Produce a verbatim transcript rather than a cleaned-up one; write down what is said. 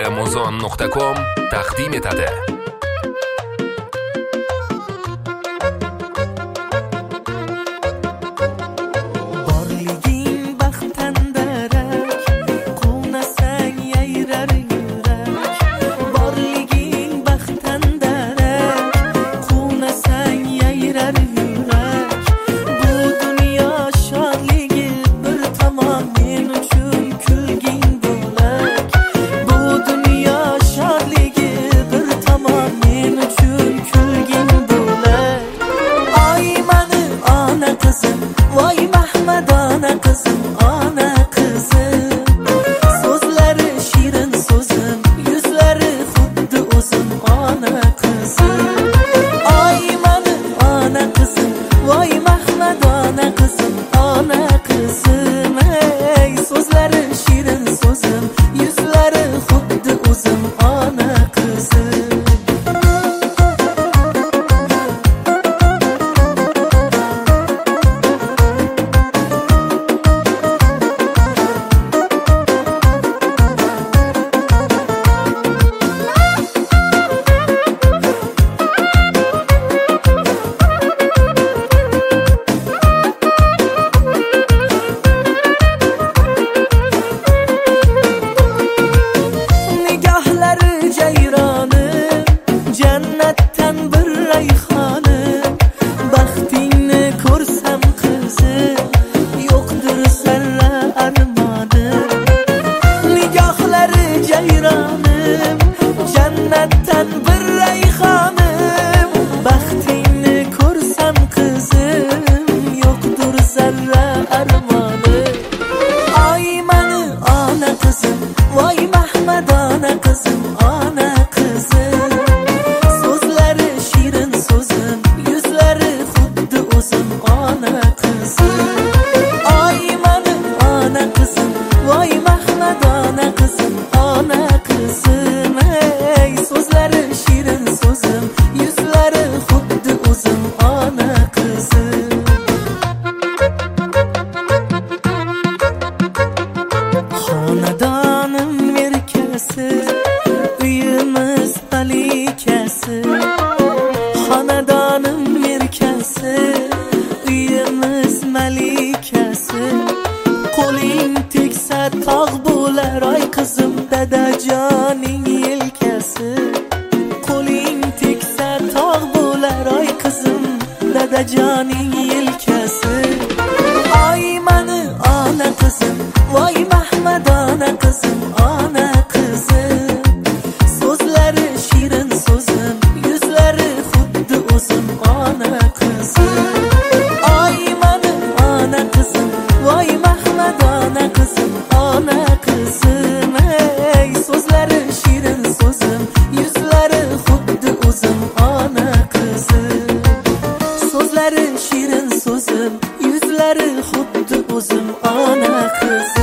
amazon nuqta com taqdim etadi. Qo'ling tegsa tog' bo'lar ay qizim dadajoning yelkasi. Qo'ling tegsa tog' bo'lar ay qizim dadajoning yelkasi. Ay mani ona qizim, voy mahmadona qizim, ona qizim. So'zlari shirin so'zim, yuzlari xuddi o'zim, ona qizim. Ay mani ona qizim, voy mahmadona qizim, ona qizim. Ey so'zlari shirin so'zim, yuzlari xuddi o'zim, ona qizim. So'zlari shirin so'zim, yuzlari xuddi o'zim, ona qizim.